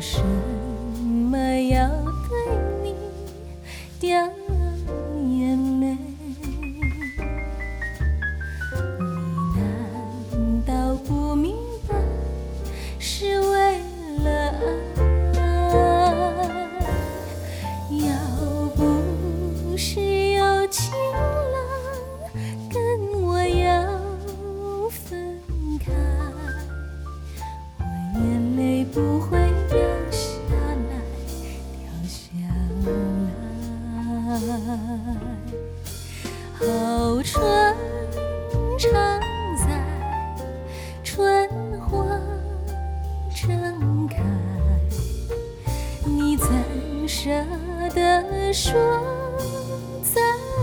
什么要对你掉眼泪？你难道不明白，是为了爱？要不是有情郎跟我要分开，我眼泪不会掉下来，掉下来。好春常在，春花正开，你怎舍得说再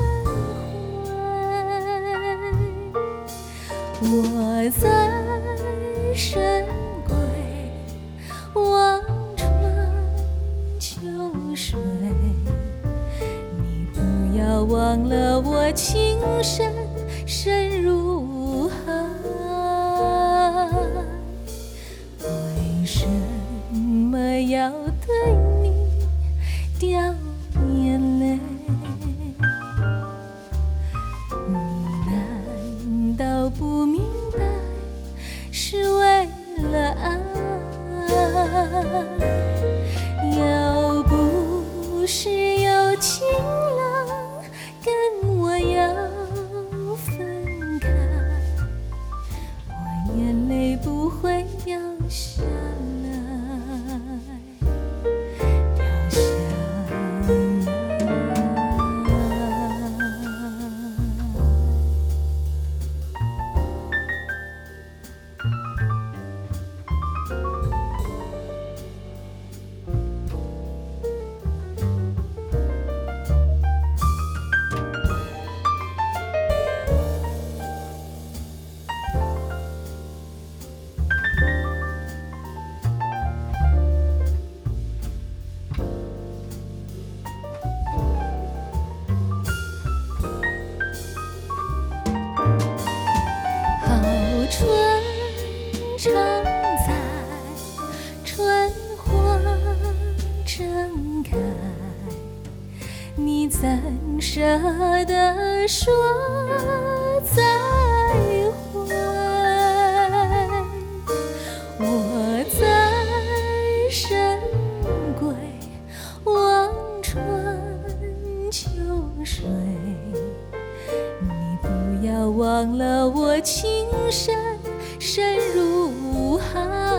会？我在深闺望穿秋水，你不要忘了我情深深如海。为什么要对你掉眼泪？你难道不明白，是为了爱？要不是有情郎跟我要分开，我眼泪不会掉下来，掉下来。春常在，春花正开，你怎舍得说再会？我在深闺望穿秋水，你不要忘了我情深深如海。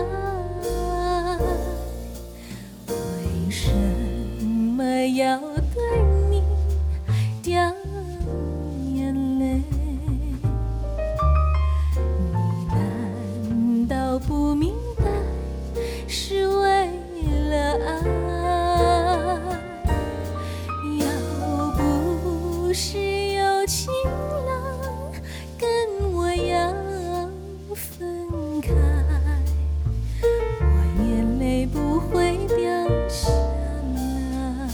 为什么要对你掉眼泪？你难道不明白，是为了爱？要不是有情郎跟我要分开，我眼泪不会掉下来，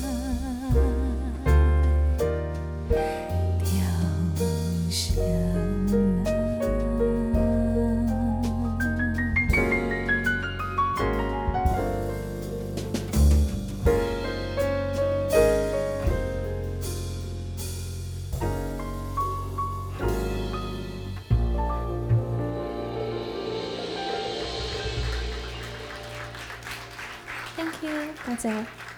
掉下来。Thank you，大家。